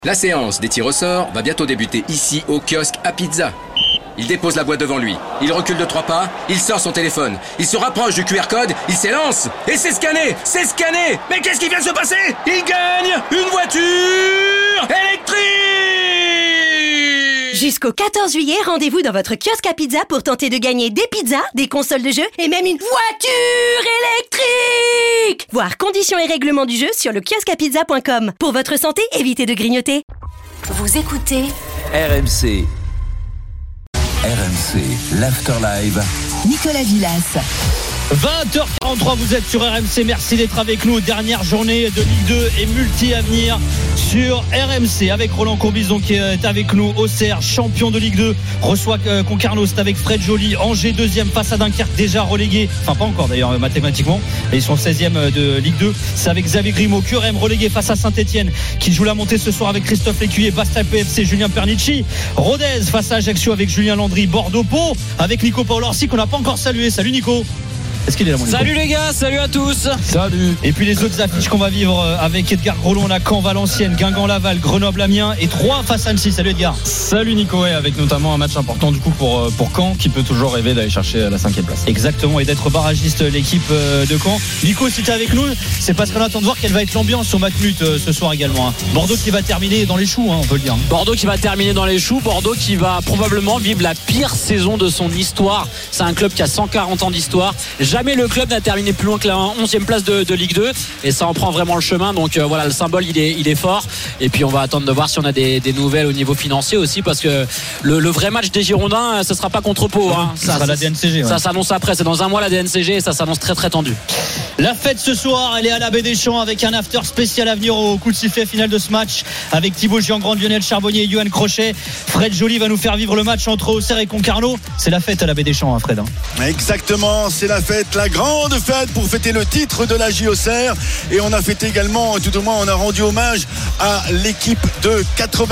La séance des tirs au sort va bientôt débuter ici au kiosque à pizza. Il dépose la boîte devant lui, il recule de 3 pas, il sort son téléphone, il se rapproche du QR code, il s'élance et c'est scanné. Mais qu'est-ce qui vient de se passer? Il gagne une voiture électrique! Jusqu'au 14 juillet, rendez-vous dans votre kiosque à pizza pour tenter de gagner des pizzas, des consoles de jeux et même une voiture électrique! Voir conditions et règlements du jeu sur le kiosqueapizza.com. Pour votre santé, évitez de grignoter. Vous écoutez RMC. RMC, l'Afterlive. Nicolas Villas. 20h43, vous êtes sur RMC, merci d'être avec nous. Dernière journée de Ligue 2 et multi-avenir sur RMC avec Roland Courbison qui est avec nous. Auxerre, champion de Ligue 2, reçoit Concarneau, c'est avec Fred Joly. Angers, deuxième face à Dunkerque, déjà relégué, enfin pas encore d'ailleurs mathématiquement, mais ils sont 16e de Ligue 2. C'est avec Xavier Grimaud. QRM relégué face à Saint-Etienne qui joue la montée ce soir avec Christophe Lécuyer. Bastia PFC, Julien Pernici. Rodez face à Ajaccio avec Julien Landry. Bordeaux-Pau avec Nico Paolorsi qu'on n'a pas encore salué. Salut Nico. Est-ce qu'il est là, mon Nico? Salut les gars, salut à tous. Salut. Et puis les autres affiches qu'on va vivre avec Edgar Grolon, on a Caen, Valenciennes, Guingamp, Laval, Grenoble, Amiens et 3 face à Annecy. Salut Edgar. Salut Nico, et avec notamment un match important du coup pour Caen qui peut toujours rêver d'aller chercher la 5e place. Exactement, et d'être barragiste l'équipe de Caen. Nico, si t'es avec nous, c'est parce qu'on attend de voir quelle va être l'ambiance sur Matmut ce soir également. Bordeaux qui va terminer dans les choux, on peut le dire. Bordeaux qui va terminer dans les choux, Bordeaux qui va probablement vivre la pire saison de son histoire. C'est un club qui a 140 ans d'histoire. Jamais le club n'a terminé plus loin que la 11e place de Ligue 2 et ça en prend vraiment le chemin. Donc voilà, le symbole il est fort et puis on va attendre de voir si on a des nouvelles au niveau financier aussi, parce que le vrai match des Girondins, ce sera pas contre Pau, hein. Ça sera la DNCG, ouais. Ça s'annonce après, c'est dans un mois la DNCG et ça s'annonce très très tendu. La fête ce soir, elle est à la Baie des Champs avec un after spécial à venir au coup de sifflet final de ce match avec Thibaut Giangrande, Lionel Charbonnier et Yoann Crochet. Fred Joly va nous faire vivre le match entre Auxerre et Concarneau. C'est la fête à la Baie des Champs, hein, Fred, hein. Exactement, c'est la fête, la grande fête pour fêter le titre de la Auxerre. Et on a fêté également, tout au moins on a rendu hommage à l'équipe de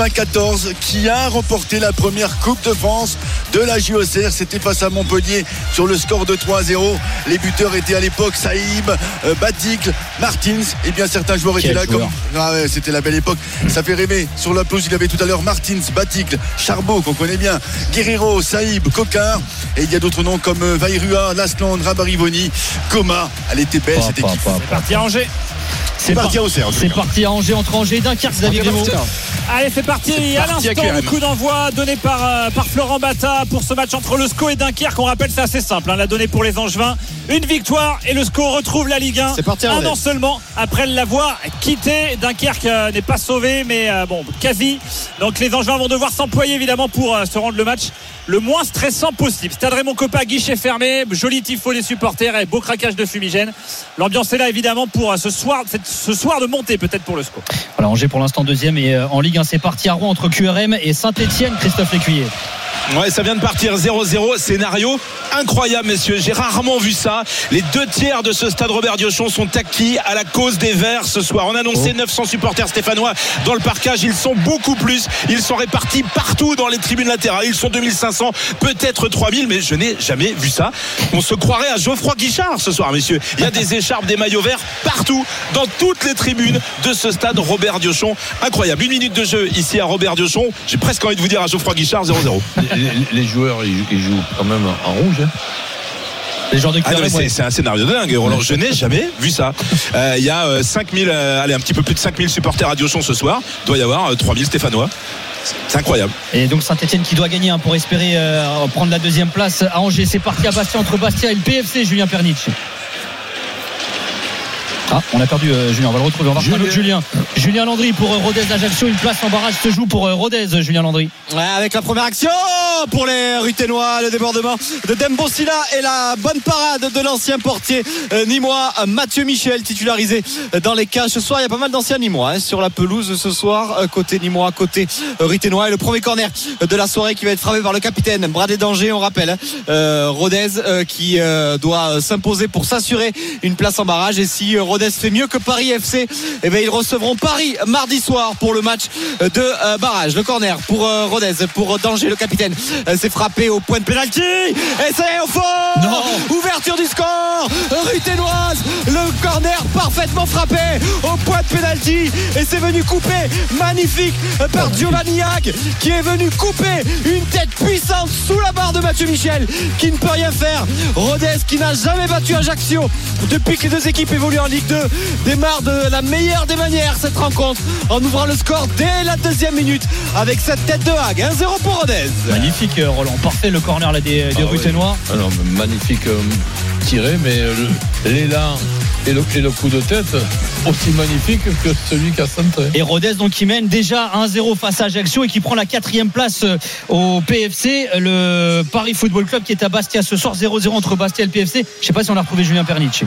94 qui a remporté la première Coupe de France de la Auxerre. C'était face à Montpellier sur le score de 3-0. Les buteurs étaient à l'époque Saïb, Baticle, Martins, et bien certains joueurs étaient là comme... c'était la belle époque. Ça fait rêver. Sur la pelouse il y avait tout à l'heure Martins, Baticle, Charbot qu'on connaît bien, Guerrero, Saïb, Cocard, et il y a d'autres noms comme Vairua, Lasland, Rabarivoni, Coma. Elle était belle cette équipe. C'est parti à Angers. C'est parti à Auxerre. C'est parti à Angers, entre Angers et Dunkerque. Xavier Grimaud. Allez, c'est parti à l'instant. Le coup d'envoi donné par Florent Bata pour ce match entre le SCO et Dunkerque. On rappelle, c'est assez simple, hein, la donnée pour les Angevins. Une victoire et le SCO retrouve la Ligue 1. C'est parti un an seulement après l'avoir quitté. Dunkerque n'est pas sauvé, mais bon, quasi. Donc les Angevins vont devoir s'employer évidemment pour se rendre le match le moins stressant possible. Stade Raymond Kopa, guichet fermé, joli tifo des supporters et beau craquage de fumigène. L'ambiance est là évidemment pour ce soir de montée peut-être pour le SCO. Voilà, Angers pour l'instant deuxième et en Ligue 1 c'est parti à Rouen entre QRM et Saint-Etienne. Christophe Lécuyer. Ouais, ça vient de partir 0-0, scénario incroyable messieurs, j'ai rarement vu ça. Les 2/3 de ce stade Robert Diochon sont acquis à la cause des Verts ce soir. On a annoncé 900 supporters stéphanois dans le parcage, ils sont beaucoup plus, ils sont répartis partout dans les tribunes latérales, ils sont 2500, peut-être 3000, mais je n'ai jamais vu ça. On se croirait à Geoffroy Guichard ce soir messieurs. Il y a des écharpes, des maillots verts partout dans toutes les tribunes de ce stade Robert Diochon. Incroyable, 1 minute de jeu ici à Robert Diochon, j'ai presque envie de vous dire à Geoffroy Guichard 0-0. Les joueurs ils jouent quand même en rouge, hein. Les joueurs de QRM, c'est un scénario de dingue, Roland. Je n'ai jamais vu ça. Il y a 5000, allez, un petit peu plus de 5000 supporters à Diochon ce soir. Il doit y avoir 3000 Stéphanois. C'est incroyable. Et donc Saint-Etienne qui doit gagner pour espérer prendre la deuxième place à Angers. C'est parti à Bastia entre Bastia et le PFC. Julien Pernici. Ah, on a perdu Julien, on va le retrouver. On va retrouver Julien Landry pour Rodez Ajaccio. Une place en barrage se joue pour Rodez, Julien Landry. Ouais, avec la première action pour les Ruténois, le débordement de Dembo Silla et la bonne parade de l'ancien portier nîmois Mathieu Michel, titularisé dans les cages. Ce soir, il y a pas mal d'anciens nîmois sur la pelouse ce soir, côté nîmois, côté Ruténois. Et le premier corner de la soirée qui va être frappé par le capitaine Bradé d'Angers, on rappelle, Rodez qui doit s'imposer pour s'assurer une place en barrage. Et si Rodez Rodez fait mieux que Paris FC. Et bien ils recevront Paris mardi soir pour le match de barrage. Le corner pour Rodez, pour Danger, le capitaine. C'est frappé au point de pénalty et c'est au fond. Non. Ouverture du score ruténoise. Le corner parfaitement frappé au point de pénalty et c'est venu couper, magnifique par Giovanni Hague, qui est venu couper une tête puissante sous la barre de Mathieu Michel, qui ne peut rien faire. Rodez, qui n'a jamais battu Ajaccio depuis que les deux équipes évoluent en Ligue 2, démarre de la meilleure des manières cette rencontre en ouvrant le score dès la 2e minute avec cette tête de Hague. 1-0 pour Rodez. Magnifique Roland, parfait le corner là des Ruténois. Oui. Alors, magnifique tiré, mais l'élan et le coup de tête aussi magnifique que celui qui a centré. Et Rodez donc qui mène déjà 1-0 face à Ajaccio et qui prend la 4e place au PFC. Le Paris Football Club qui est à Bastia ce soir, 0-0 entre Bastia et le PFC. Je ne sais pas si on a retrouvé Julien Pernici.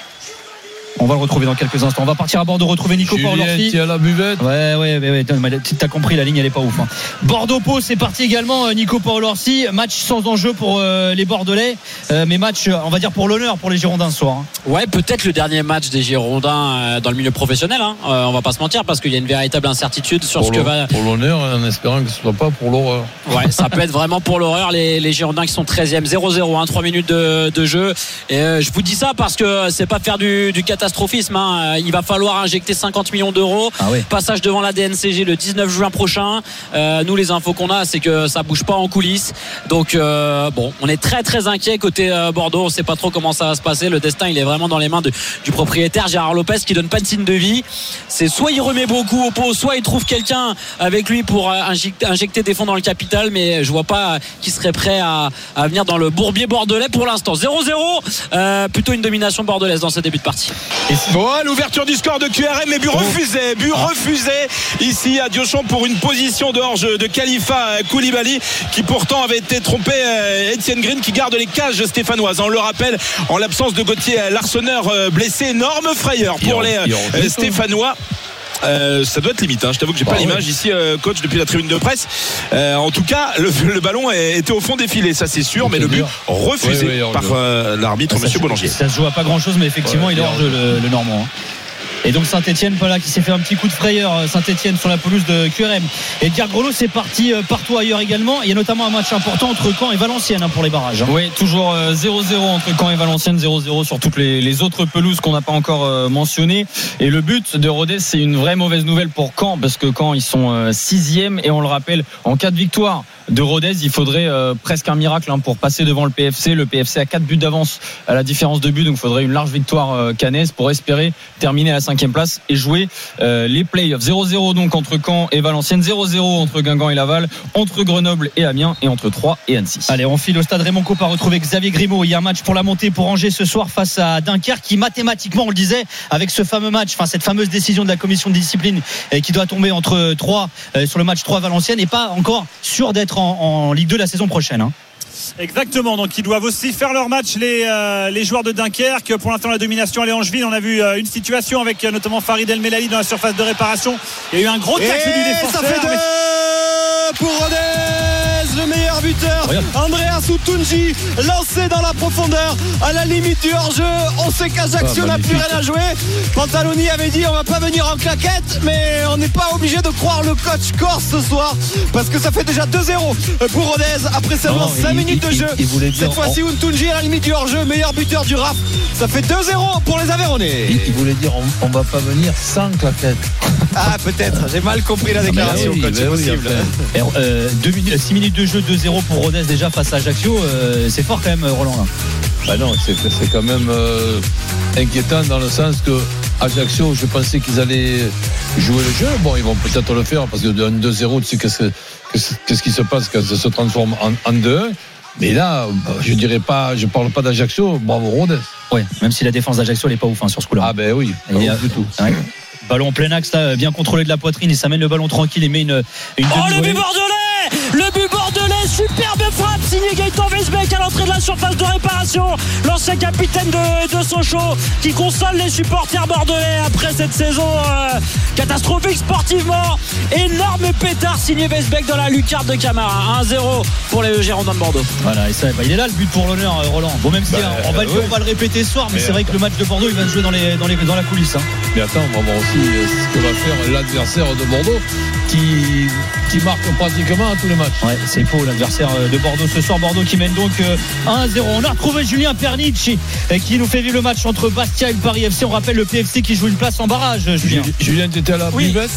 On va le retrouver dans quelques instants. On va partir à Bordeaux retrouver Nico Paolorsi. Qui a la buvette. Ouais. T'as compris, la ligne elle est pas ouf. Hein. Bordeaux-Pau, c'est parti également. Nico Paolorsi. Match sans enjeu pour les Bordelais, mais match, on va dire pour l'honneur pour les Girondins ce soir. Hein. Ouais, peut-être le dernier match des Girondins dans le milieu professionnel. Hein. On va pas se mentir parce qu'il y a une véritable incertitude sur pour ce que va. Pour l'honneur, en espérant que ce soit pas pour l'horreur. Ouais, ça peut être vraiment pour l'horreur. Les Girondins qui sont 13e, 0-0, hein, 3 minutes de jeu. Et je vous dis ça parce que c'est pas faire du catastrophisme. Hein. Il va falloir injecter 50 millions d'euros. Ah ouais. Passage devant la DNCG le 19 juin prochain. Nous, les infos qu'on a, c'est que ça bouge pas en coulisses. Donc, on est très très inquiet côté Bordeaux. On sait pas trop comment ça va se passer. Le destin, il est vraiment dans les mains du propriétaire Gérard Lopez, qui donne pas de signe de vie. C'est soit il remet beaucoup au pot, soit il trouve quelqu'un avec lui pour injecter des fonds dans le capital. Mais je vois pas qui serait prêt à venir dans le bourbier bordelais pour l'instant. 0-0, plutôt une domination bordelaise dans ce début de partie. L'ouverture du score de QRM, mais but refusé ici à Diochon pour une position de hors jeu de Khalifa Koulibaly, qui pourtant avait été trompé. Étienne Green qui garde les cages stéphanoises. On le rappelle, en l'absence de Gauthier Larsonneur blessé, énorme frayeur pour les Stéphanois. Ça doit être limite, hein. Je t'avoue que j'ai pas l'image ici, coach, depuis la tribune de presse. En tout cas, le ballon était au fond des filets, ça c'est sûr, mais le but refusé par l'arbitre, monsieur Boulanger. Ça se joue à pas grand chose, mais effectivement il est hors jeu le Normand. Hein. Et donc Saint-Etienne, voilà, qui s'est fait un petit coup de frayeur. Saint-Etienne sur la pelouse de QRM. Et Edgar Grelot, c'est parti partout ailleurs également. Il y a notamment un match important entre Caen et Valenciennes, hein, pour les barrages. Hein. Oui, toujours 0-0 entre Caen et Valenciennes, 0-0 sur toutes les autres pelouses qu'on n'a pas encore mentionnées. Et le but de Rodez, c'est une vraie mauvaise nouvelle pour Caen, parce que Caen, ils sont 6e, et on le rappelle, en cas de victoire de Rodez, il faudrait presque un miracle, hein, pour passer devant le PFC. Le PFC a 4 buts d'avance à la différence de but, donc il faudrait une large victoire caennaise pour espérer terminer à la 5e place et jouer les playoffs. 0-0 donc entre Caen et Valenciennes, 0-0 entre Guingamp et Laval, entre Grenoble et Amiens, et entre Troyes et Annecy. Allez, on file au stade Raymond Kopa retrouver Xavier Grimaud. Il y a un match pour la montée pour Angers ce soir face à Dunkerque, qui mathématiquement, on le disait, avec ce fameux match, enfin cette fameuse décision de la commission de discipline qui doit tomber entre 3 sur le match 3 Valenciennes, n'est pas encore sûr d'être en Ligue 2 la saison prochaine. Hein. Exactement, donc ils doivent aussi faire leur match, les joueurs de Dunkerque. Pour l'instant, la domination elle est angevine. On a vu une situation avec notamment Farid El Melali dans la surface de réparation. Il y a eu un gros tacle du défenseur. Ça fait 2 pour Rodez, le meilleur buteur. Andrea Soutounji, lancé dans la profondeur à la limite du hors-jeu. On sait qu'Ajaccio n'a plus rien à jouer. Pantaloni avait dit on va pas venir en claquette, mais on n'est pas obligé de croire le coach corse ce soir, parce que ça fait déjà 2-0 pour Rodez après seulement 5 minutes de jeu. Cette fois-ci Soutounji à la limite du hors-jeu, meilleur buteur du RAF. Ça fait 2-0 pour les Aveyronnais. Il voulait dire on va pas venir sans claquette. Ah, peut-être, j'ai mal compris la déclaration, coach, c'est possible. 6 minutes de jeu, 2-0 pour Rodez déjà face à Ajaccio, c'est fort quand même, Roland. Là. Bah non, c'est quand même inquiétant dans le sens que Ajaccio, je pensais qu'ils allaient jouer le jeu. Bon, ils vont peut-être le faire parce que de 2-0, tu sais qu'est-ce qui se passe quand ça se transforme en 2-1. Mais là, je parle pas d'Ajaccio, bravo Rodez. Oui, même si la défense d'Ajaccio n'est pas ouf, hein, sur ce coup-là. Ah ben oui, pas ouf du tout. Ouais. Ballon en plein axe, là, bien contrôlé de la poitrine, et ça mène le ballon tranquille et met une le but bordelais, superbe frappe signé Gaëtan Weisbeck à l'entrée de la surface de réparation, l'ancien capitaine de Sochaux, qui console les supporters bordelais après cette saison catastrophique sportivement. Énorme pétard signé Westbeck dans la lucarne de Camara. 1-0 pour les Girondins de Bordeaux. Voilà, et ça, il est là le but pour l'honneur, Roland. Bon, même si on va le répéter ce soir, mais c'est vrai que le match de Bordeaux, il va se jouer dans la coulisse. Mais attends, on va voir aussi ce que va faire l'adversaire de Bordeaux qui marque pratiquement à tous les matchs. Ouais, c'est Pau, l'adversaire de Bordeaux ce soir. Bordeaux qui mène donc 1-0. On a retrouvé Julien Pernici qui nous fait vivre le match entre Bastia et le Paris FC. On rappelle le PFC qui joue une place en barrage, Julien. Julien, tu étais à la buvette.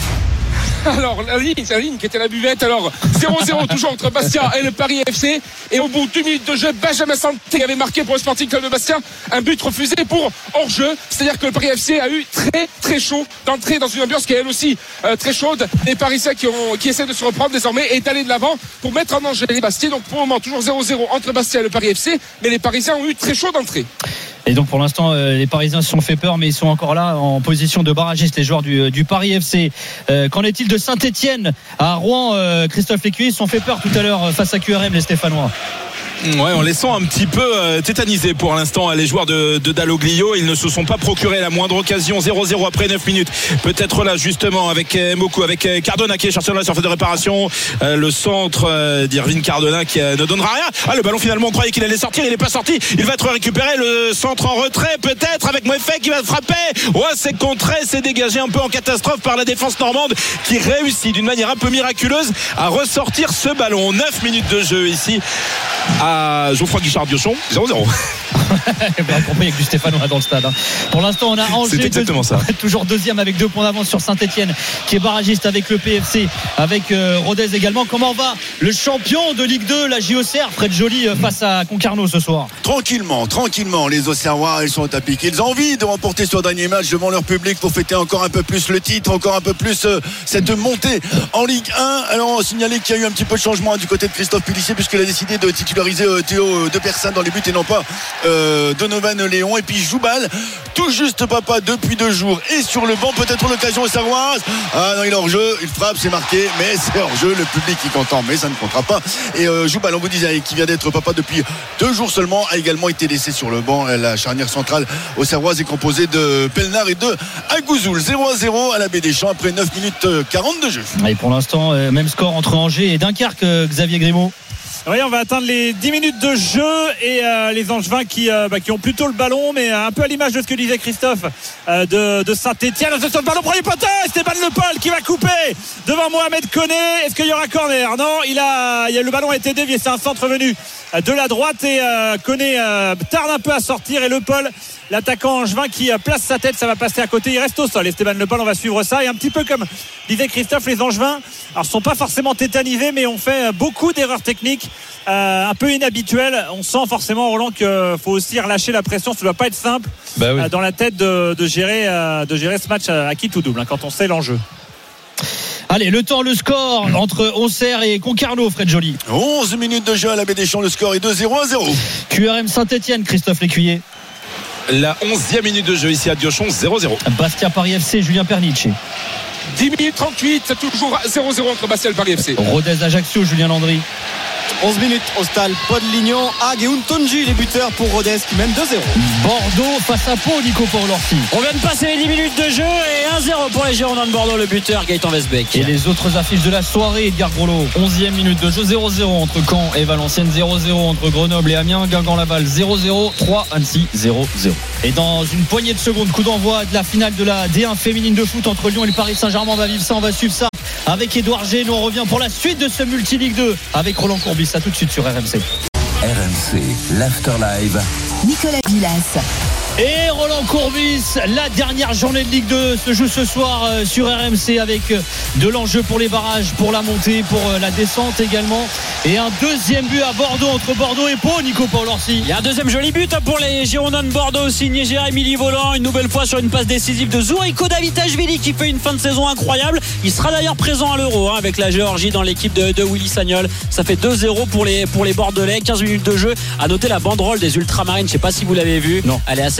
Alors la ligne qui était la buvette. Alors 0-0 toujours entre Bastia et le Paris FC. Et au bout de 2 minutes de jeu, Benjamin Santé avait marqué pour le Sporting Club de Bastia un but refusé pour hors-jeu. C'est-à-dire que le Paris FC a eu très très chaud d'entrer dans une ambiance qui est elle aussi très chaude. Les Parisiens qui essaient de se reprendre désormais et d'aller de l'avant pour mettre en danger les Bastiais. Donc pour le moment toujours 0-0 entre Bastia et le Paris FC. Mais les Parisiens ont eu très chaud d'entrée. Et donc pour l'instant les Parisiens se sont fait peur, mais ils sont encore là en position de barragiste, les joueurs du Paris FC. Qu'en est-il de Saint-Etienne à Rouen? Christophe Lécuyer, ils se sont fait peur tout à l'heure face à QRM, les Stéphanois. Ouais, on les sent un petit peu tétanisés pour l'instant, les joueurs de Dalloglio. Ils ne se sont pas procuré la moindre occasion. 0-0 après 9 minutes. Peut-être là justement avec Moku, avec Cardona qui est cherché dans la surface de réparation. Le centre d'Irvine Cardona qui ne donnera rien. Ah, le ballon finalement on croyait qu'il allait sortir, il n'est pas sorti. Il va être récupéré. Le centre en retrait peut-être avec Moeffet qui va frapper. Ouais, c'est contré, c'est dégagé un peu en catastrophe par la défense normande qui réussit d'une manière un peu miraculeuse à ressortir ce ballon. 9 minutes de jeu ici à Geoffroy Guichard Diochon. 0-0. Bien compris avec du Stéphanois dans le stade. Pour l'instant, on a Angers toujours deuxième avec 2 points d'avance sur Saint-Etienne qui est barragiste avec le PFC, avec Rodez également. Comment va le champion de Ligue 2, la JOCR, Fred Joly face à Concarneau ce soir? Tranquillement, les Auxerrois, ils sont à piquer. Ils ont envie de remporter ce dernier match devant leur public pour fêter encore un peu plus le titre, encore un peu plus cette montée en Ligue 1. Alors, on signalait qu'il y a eu un petit peu de changement du côté de Christophe Pélissier puisqu'il a décidé de titulariser Théo de Persane dans les buts et non pas Donovan Léon. Et puis Joubal, tout juste papa depuis 2 jours, et sur le banc. Peut-être l'occasion auxerroise. Ah non, il est hors jeu, il frappe, c'est marqué, mais c'est hors jeu. Le public est content, mais ça ne comptera pas. Et Joubal, on vous disait, qui vient d'être papa depuis 2 jours seulement, a également été laissé sur le banc. La charnière centrale auxerroise est composée de Pelnard et de Agouzoul. 0-0 à la Baie des Champs après 9 minutes 40 de jeu. Et pour l'instant, même score entre Angers et Dunkerque, Xavier Grimaud. Oui, on va atteindre les 10 minutes de jeu et les Angevins qui ont plutôt le ballon, mais un peu à l'image de ce que disait Christophe de Saint-Etienne. Le ballon premier poteau, Stéphane Le Paul qui va couper devant Mohamed Koné. Est-ce qu'il y aura corner? Non, le ballon a été dévié, c'est un centre venu de la droite et Koné tarde un peu à sortir et Le Paul, l'attaquant angevin qui place sa tête, ça va passer à côté, il reste au sol. Esteban Le Paul, on va suivre ça, et un petit peu comme disait Christophe, les Angevins alors sont pas forcément tétanisés, mais ont fait beaucoup d'erreurs techniques un peu inhabituelles. On sent forcément, Roland, qu'il faut aussi relâcher la pression, ça doit pas être simple dans la tête de gérer ce match à qui tout double quand on sait l'enjeu. Allez, le temps, le score entre Auxerre et Concarneau, Fred Joly. 11 minutes de jeu à la Baie des Champs, le score est 2-0-0. QRM Saint-Etienne, Christophe Lécuyer. La 11e minute de jeu ici à Diochon, 0-0. Bastia Paris FC, Julien Pernici. 10 minutes 38, c'est toujours 0-0 entre Bastia et le Paris FC. Rodez Ajaccio, Julien Landry. 11 minutes au stade Paul Lignon, Hague et Untonji, les buteurs pour Rodez qui mène 2-0. Bordeaux face à Pau, Nico Paolorsi. On vient de passer les 10 minutes de jeu et 1-0 pour les Girondins de Bordeaux, le buteur Gaëtan Westbeck. Et les autres affiches de la soirée, Edgar Groslo. 11e minute de jeu, 0-0 entre Caen et Valenciennes, 0-0 entre Grenoble et Amiens, Guingamp-Laval 0-0, 3-Annecy 0-0. Et dans une poignée de secondes, coup d'envoi de la finale de la D1 féminine de foot entre Lyon et le Paris Saint-Germain. On va vivre ça, on va suivre ça avec Édouard G. Nous on revient pour la suite de ce Multi-Ligue 2 avec Roland Courbis. À tout de suite sur RMC. RMC, l'Afterlive. Nicolas Villas. Et Roland Courbis, la dernière journée de Ligue 2 se joue ce soir sur RMC avec de l'enjeu pour les barrages, pour la montée, pour la descente également. Et un deuxième but à Bordeaux entre Bordeaux et Pau, Nico Paolorsi. Il y a un deuxième joli but pour les Girondins de Bordeaux, signé Jérémy Livolan, une nouvelle fois sur une passe décisive de Zouriko Davitashvili qui fait une fin de saison incroyable. Il sera d'ailleurs présent à l'Euro avec la Géorgie dans l'équipe de Willy Sagnol. Ça fait 2-0 pour les Bordelais, 15 minutes de jeu. À noter la banderole des Ultramarines, je ne sais pas si vous l'avez vu. Non. Elle est assez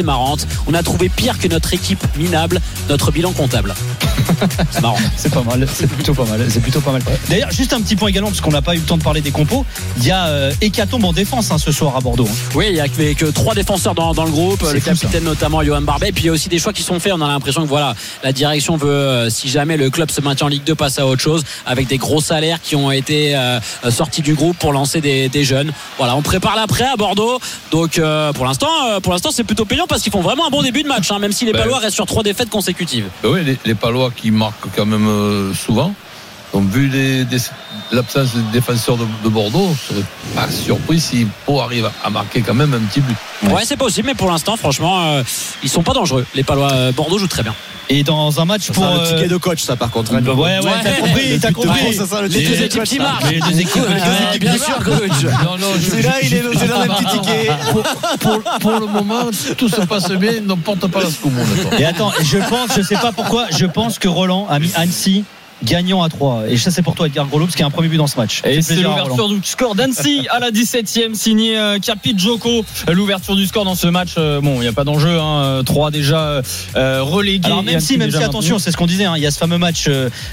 marrante. On a trouvé pire que notre équipe minable, notre bilan comptable. C'est marrant. C'est pas mal, c'est plutôt pas mal. D'ailleurs, juste un petit point également, parce qu'on n'a pas eu le temps de parler des compos. Il y a hécatombe en défense ce soir à Bordeaux. Oui, il y a que 3 défenseurs dans le groupe, le capitaine notamment Johan Barbet. Puis il y a aussi des choix qui sont faits. On a l'impression que voilà, la direction veut, si jamais le club se maintient en Ligue 2, passer à autre chose, avec des gros salaires qui ont été sortis du groupe pour lancer des jeunes. Voilà, on prépare l'après à Bordeaux. Donc pour l'instant c'est plutôt payant parce qu'ils font vraiment un bon début de match, même si les Palois restent sur 3 défaites consécutives. Oui, les Palois qui marquent quand même souvent. Donc vu l'absence des défenseurs de Bordeaux, je serais pas surpris si Pau arrive à marquer quand même un petit but. Ouais, c'est possible, mais pour l'instant, franchement, ils sont pas dangereux. Les Palois, Bordeaux joue très bien. Et dans un match pour le ticket de coach, ça par contre. Ouais, t'as compris. Les deux équipes qui marquent. Les deux équipes, bien sûr, coach. Non, c'est là, il est dans les petits tickets. Pour le moment, tout se passe bien, ne porte pas la secoue. Et attends, je sais pas pourquoi, je pense que Roland a mis Annecy gagnant à 3. Et ça, c'est pour toi, Edgar Groslo, parce qu'il y a un premier but dans ce match. Et c'est l'ouverture du score d'Annecy à la 17e, signé Capit Joko. L'ouverture du score dans ce match, il n'y a pas d'enjeu. 3 déjà relégués. Alors, même si attention, c'est ce qu'on disait, il y a ce fameux match,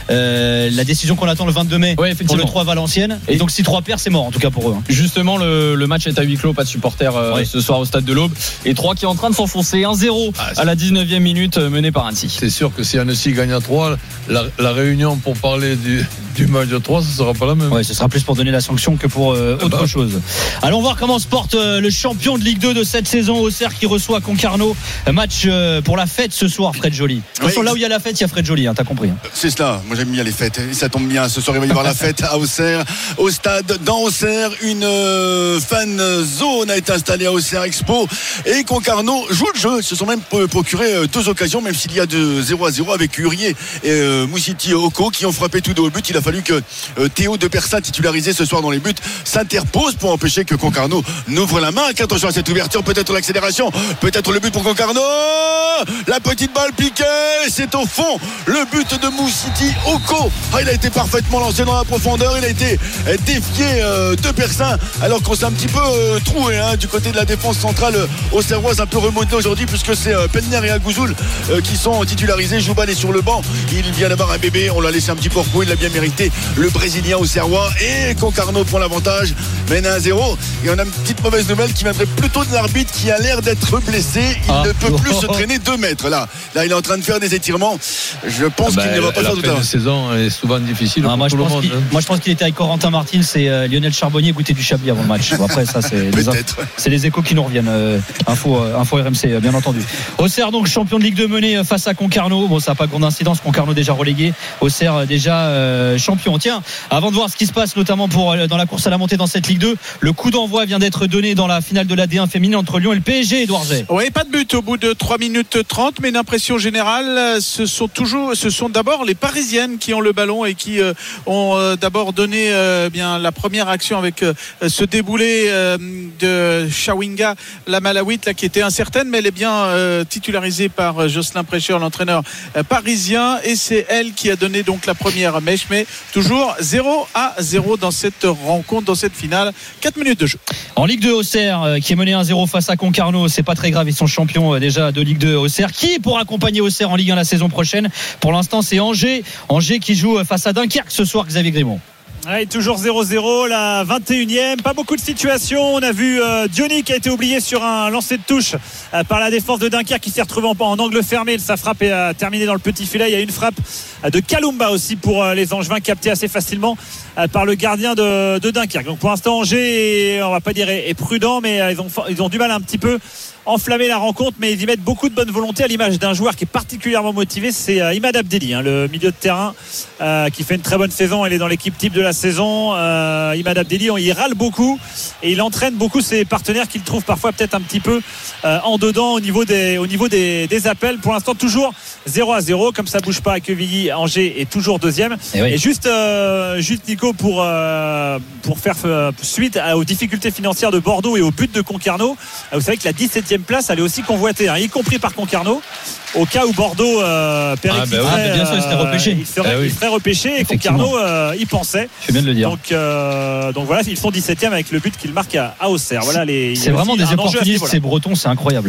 la décision qu'on attend le 22 mai pour le 3 Valenciennes. Et donc, si 3 perd, c'est mort, en tout cas pour eux. Justement, le match est à huis clos, pas de supporters ce soir au stade de l'Aube. Et 3 qui est en train de s'enfoncer 1-0 à la 19e minute, mené par Annecy. C'est sûr que si Annecy gagne à 3, la réunion pour parler du match de 3, ce sera pas la même. Ouais, ce sera plus pour donner la sanction que pour autre chose. Allons voir comment se porte le champion de Ligue 2 de cette saison, Auxerre, qui reçoit Concarneau. Match pour la fête ce soar, Fred Joly. De toute façon, là où il y a la fête, il y a Fred Joly, t'as compris. C'est cela, moi j'aime bien les fêtes. Et ça tombe bien, ce soir il va y avoir la fête à Auxerre, au stade dans Auxerre. Une fan zone a été installée à Auxerre Expo. Et Concarneau joue le jeu. Ils se sont même procuré 2 occasions, même s'il y a de 0-0 avec Hurier et Moussiti Oko qui ont frappé tout de haut but. Il a fallu que Théo de Persin, titularisé ce soir dans les buts, s'interpose pour empêcher que Concarneau n'ouvre la main. Attention à cette ouverture, peut-être l'accélération, peut-être le but pour Concarneau. La petite balle piquée, c'est au fond le but de Moussiti Oko. Il a été parfaitement lancé dans la profondeur, il a été défié de Persin, alors qu'on s'est un petit peu troué du côté de la défense centrale auxerroise, un peu remodelé aujourd'hui, puisque c'est Pelner et Agouzoul qui sont titularisés. Jouban est sur le banc, il vient d'avoir un bébé, on l'a laissé un petit peu repos, il l'a bien mérité, le Brésilien auxerrois. Et Concarneau prend l'avantage, mène à 1-0. Et on a une petite mauvaise nouvelle qui viendrait plutôt de l'arbitre, qui a l'air d'être blessé. Il ne peut plus se traîner 2 mètres. Là, il est en train de faire des étirements. Je pense qu'il ne va pas faire tout à l'heure. La saison est souvent difficile moi, pour tout le monde. Moi, je pense qu'il était avec Corentin Martins et Lionel Charbonnier goûter du Chablis avant le match. Bon, après, ça, c'est les échos qui nous reviennent. Info RMC, bien entendu. Auxerre, donc, champion de Ligue 2 mené face à Concarneau. Bon, ça n'a pas grande incidence. Concarneau déjà relégué. Auxerre déjà champion. Tiens, avant de voir ce qui se passe, notamment dans la course à la montée dans cette Ligue 2, le coup d'envoi vient d'être donné dans la finale de la D1 féminine entre Lyon et le PSG, Édouard Zay. Oui, pas de but au bout de 3 minutes 30, mais une impression générale, ce sont d'abord les Parisiennes qui ont le ballon et qui ont d'abord donné bien la première action avec ce déboulé de Chawinga, la Malawite, là, qui était incertaine, mais elle est bien titularisée par Jocelyn Prêcheur, l'entraîneur parisien, et c'est elle qui a donné donc la première mèche, mais toujours 0-0 dans cette rencontre, dans cette finale. 4 minutes de jeu. En Ligue 2, Auxerre qui est mené 1-0 face à Concarneau, c'est pas très grave, ils sont champions déjà de Ligue 2. Auxerre qui pour accompagner Auxerre en Ligue 1 la saison prochaine. Pour l'instant, c'est Angers qui joue face à Dunkerque ce soir, Xavier Grimont. Ouais, toujours 0-0, la 21e. Pas beaucoup de situations. On a vu Diony qui a été oublié sur un lancer de touche par la défense de Dunkerque, qui s'est retrouvé en angle fermé. Sa frappe est terminée dans le petit filet. Il y a une frappe de Kalumba aussi pour les Angevins, captée assez facilement par le gardien de Dunkerque. Donc pour l'instant, Angers, on va pas dire est prudent, mais ils ont du mal un petit peu enflammer la rencontre, mais ils y mettent beaucoup de bonne volonté, à l'image d'un joueur qui est particulièrement motivé, c'est Imad Abdelli, le milieu de terrain qui fait une très bonne saison. Il est dans l'équipe type de la saison. Imad Abdelli, il râle beaucoup et il entraîne beaucoup ses partenaires qu'il trouve parfois peut-être un petit peu en dedans au niveau des appels. Pour l'instant, toujours 0-0, comme ça bouge pas à Quevilly. Angers est toujours deuxième. Et juste Nico, pour faire suite aux difficultés financières de Bordeaux et au but de Concarneau, vous savez que la 17e 7e place, elle est aussi convoitée, y compris par Concarneau. Au cas où Bordeaux bien sûr, il serait repêché. Il serait repêché et Concarneau y pensait. Je viens de le dire. Donc voilà, ils sont 17e avec le but qu'ils marquent à Auxerre. Voilà, c'est vraiment des opportunistes, ces Bretons, c'est incroyable.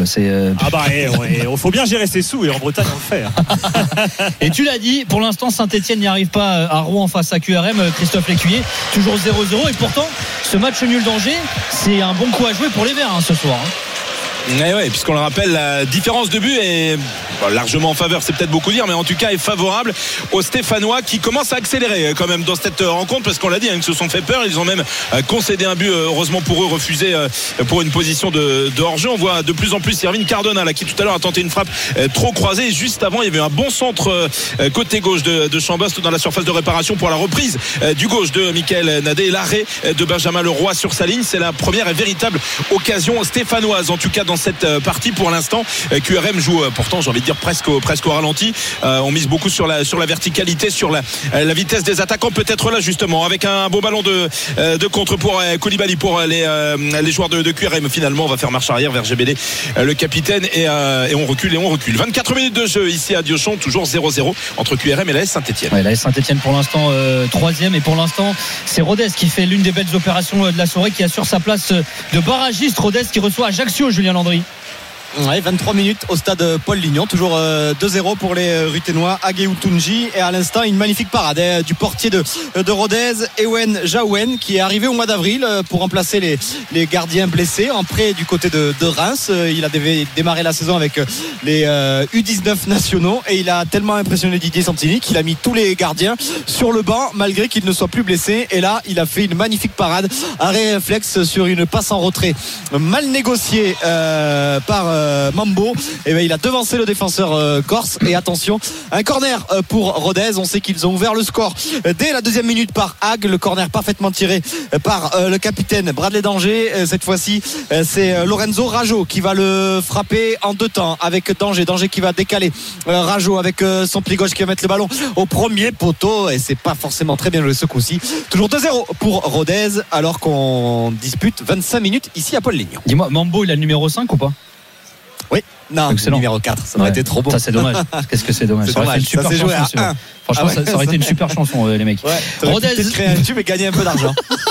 Il faut bien gérer ses sous et en Bretagne on le fait. Et tu l'as dit, pour l'instant Saint-Etienne n'y arrive pas à Rouen face à QRM. Christophe Lécuyer, toujours 0-0 et pourtant ce match nul d'Angers, c'est un bon coup à jouer pour les Verts ce soir. Ouais, puisqu'on le rappelle, la différence de but est largement en faveur, c'est peut-être beaucoup dire, mais en tout cas est favorable aux Stéphanois qui commencent à accélérer quand même dans cette rencontre, parce qu'on l'a dit, ils se sont fait peur, ils ont même concédé un but, heureusement pour eux, refusé pour une position de hors-jeu. On voit de plus en plus Irvine Cardona là, qui tout à l'heure a tenté une frappe trop croisée. Juste avant, il y avait un bon centre côté gauche de Chambost dans la surface de réparation pour la reprise du gauche de Michael Nadé et l'arrêt de Benjamin Leroy sur sa ligne. C'est la première et véritable occasion stéphanoise, en tout cas dans cette partie pour l'instant. QRM joue pourtant, j'ai envie de dire presque au ralenti. On mise beaucoup sur la verticalité, sur la vitesse des attaquants, peut-être là justement avec un beau ballon de contre pour Koulibaly, pour les joueurs de QRM. Finalement on va faire marche arrière vers GBD, le capitaine, et on recule 24 minutes de jeu ici à Diochon, toujours 0-0 entre QRM et la S Saint-Etienne. La S Saint-Etienne pour l'instant 3e, et pour l'instant c'est Rodez qui fait l'une des belles opérations de la soirée, qui assure sa place de barragiste. Rodez qui reçoit Ajaccio, Julien Landry. 23 minutes au stade Paul Lignon, toujours 2-0 pour les Ruténois. Agueou Tunji, et à l'instant une magnifique parade du portier de Rodez, Ewen Jaouen, qui est arrivé au mois d'avril pour remplacer les gardiens blessés en prêt du côté de Reims. Il a démarré la saison avec les U19 nationaux et il a tellement impressionné Didier Santini qu'il a mis tous les gardiens sur le banc malgré qu'ils ne soient plus blessés. Et là il a fait une magnifique parade, arrêt réflexe sur une passe en retrait mal négociée par Mambo, et il a devancé le défenseur corse. Et attention, un corner pour Rodez. On sait qu'ils ont ouvert le score dès la 2e minute par Hague, le corner parfaitement tiré par le capitaine Bradley Danger. Cette fois-ci c'est Lorenzo Rajo qui va le frapper en 2 temps avec Danger qui va décaler Rajo avec son pied gauche qui va mettre le ballon au premier poteau, et c'est pas forcément très bien joué ce coup-ci. Toujours 2-0 pour Rodez alors qu'on dispute 25 minutes ici à Paul Lignon. Dis-moi, Mambo il a le numéro 5 ou pas? Oui, non, excellent. Numéro 4, ça aurait été trop beau. Ça c'est dommage. Qu'est-ce que c'est dommage. Ça aurait été une super chanson. Franchement, ça aurait été une super chanson, les mecs. Rodez créer un tube et gagner un peu d'argent.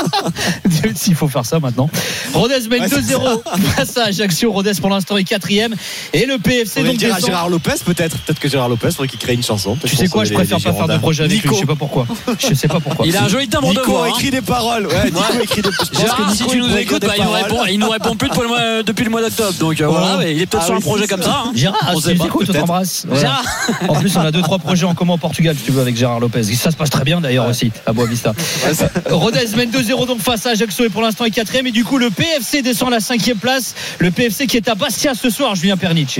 S'il faut faire ça maintenant. Rodez mène 2-0 face à Ajaccio. Rodez pour l'instant est 4e, et le PFC donc dire à Gérard Lopez peut-être que Gérard Lopez faudrait qu'il crée une chanson. Tu sais quoi, je préfère pas faire de projet avec lui. Je sais pas pourquoi. Il a un joli timbre de voix. Nico écrit des paroles. Nico écrit des paroles. Gérard, si tu nous écoutes, il nous répond plus depuis le mois d'octobre. Donc voilà, il est peut-être sur un projet comme ça. Gérard, si tu écoutes, on t'embrasse. En plus, on a 2-3 projets en commun au Portugal, si tu veux, avec Gérard Lopez. Ça se passe très bien d'ailleurs aussi à Boavista. Rodez mène 2-0 donc face à Ajaccio, et pour l'instant est 4e, et du coup le PFC descend à la 5e place. Le PFC qui est à Bastia ce soir, Julien Pernice.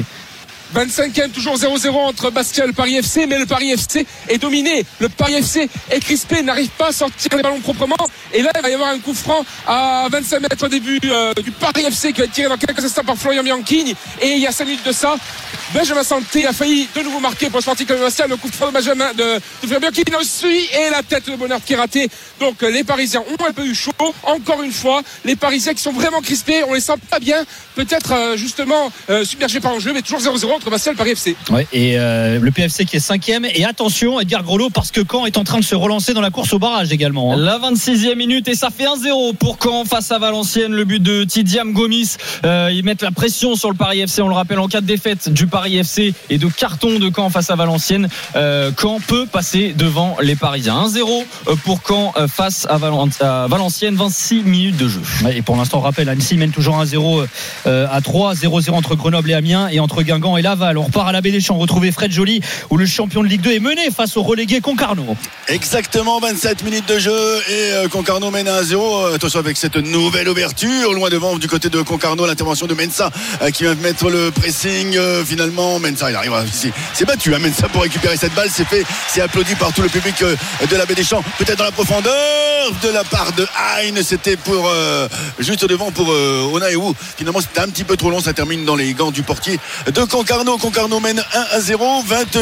25e, toujours 0-0 entre Bastia et le Paris FC, mais le Paris FC est dominé. Le Paris FC est crispé, n'arrive pas à sortir les ballons proprement. Et là, il va y avoir un coup franc à 25 mètres au début du Paris FC qui va être tiré dans quelques instants par Florian Bianchini. Et il y a 5 minutes de ça, Benjamin Santé a failli de nouveau marquer pour le Sporting Club de Bastia. Le coup franc de Benjamin de Florian Bianchini suit, et la tête de Bonheur qui est ratée. Donc les Parisiens ont un peu eu chaud. Encore une fois, les Parisiens qui sont vraiment crispés, on les sent pas bien. Peut-être justement submergés par un jeu, mais toujours 0-0 entre Bastia et le Paris FC. Ouais, et le PFC qui est 5e, et attention Edgar Grelot, parce que Caen est en train de se relancer dans la course au barrage également. La 26e minute, et ça fait 1-0 pour Caen face à Valenciennes. Le but de Tidiam Gomis, ils mettent la pression sur le Paris FC, on le rappelle, en cas de défaite du Paris FC et de carton de Caen face à Valenciennes, Caen peut passer devant les Parisiens. 1-0 pour Caen face à Valenciennes, 26 minutes de jeu. Ouais, et pour l'instant, on rappelle, Annecy mène toujours 1-0 à 3, 0-0 entre Grenoble et Amiens, et entre Guingamp et Laval. On repart à la Baie des Champs, retrouver Fred Joly, où le champion de Ligue 2 est mené face au relégué Concarneau. Exactement, 27 minutes de jeu, et Concarneau mène 1-0. Attention avec cette nouvelle ouverture, loin devant du côté de Concarneau, l'intervention de Mensah qui va mettre le pressing. Finalement, Mensah, il arrive, c'est battu, Mensah, pour récupérer cette balle. C'est fait, c'est applaudi par tout le public de la Baie des Champs. Peut-être dans la profondeur de la part de Hein. C'était pour juste devant pour Onaewu. Finalement, c'était un petit peu trop long. Ça termine dans les gants du portier de Concarneau. Concarneau mène 1-0,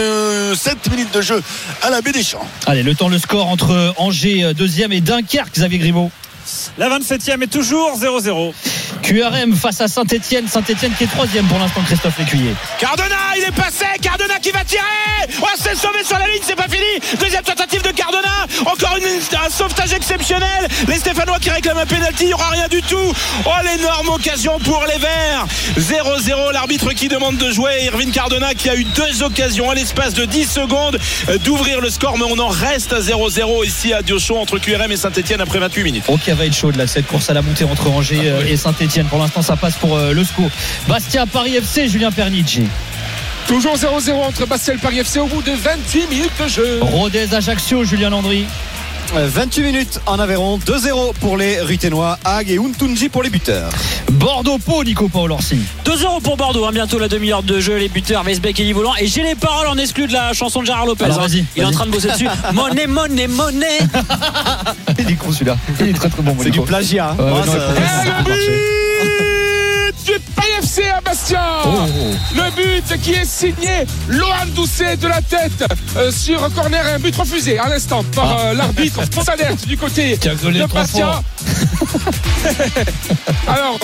27 minutes de jeu à la Baie des Champs. Allez, le temps, le score entre Angers 2e et Dunkerque, Xavier Grimaud. La 27e est toujours 0-0. QRM face à Saint-Etienne qui est 3e pour l'instant, Christophe Lécuyer. Cardona, il est passé, Cardona qui va tirer. Oh, c'est sauvé sur la ligne, c'est pas fini. Deuxième tentative de Cardona, encore un sauvetage exceptionnel. Les Stéphanois qui réclament un pénalty, il n'y aura rien du tout. Oh, l'énorme occasion pour les Verts. 0-0, l'arbitre qui demande de jouer. Irvine Cardona qui a eu 2 occasions à l'espace de 10 secondes d'ouvrir le score, mais on en reste à 0-0 ici à Diochon entre QRM et Saint-Etienne après 28 minutes. Ok, va être chaude là, cette course à la montée entre Angers et Saint-Etienne. Pour l'instant, ça passe pour le SCO. Bastia Paris FC, Julien Pernici. Toujours 0-0 entre Bastia et Paris FC au bout de 28 minutes de jeu. Rodez Ajaccio, Julien Landry. 28 minutes en Aveyron, 2-0 pour les Ruténois, Hague et Untunji pour les buteurs. Bordeaux-Pau, Nico Paolorsi. 2-0 pour Bordeaux, bientôt la demi-heure de jeu, les buteurs Weisbeck et Yvolan. Et j'ai les paroles en exclu de la chanson de Gérard Lopez. Alors, vas-y. Il est en train de bosser dessus. Monnaie, monnaie, monnaie. Il est con celui-là. Il est très très bon. C'est du plagiat. Du Paris FC à Bastia. Le but qui est signé Lohan Doucet de la tête sur corner et un but refusé à l'instant par l'arbitre Fontanet du côté de Bastia. Alors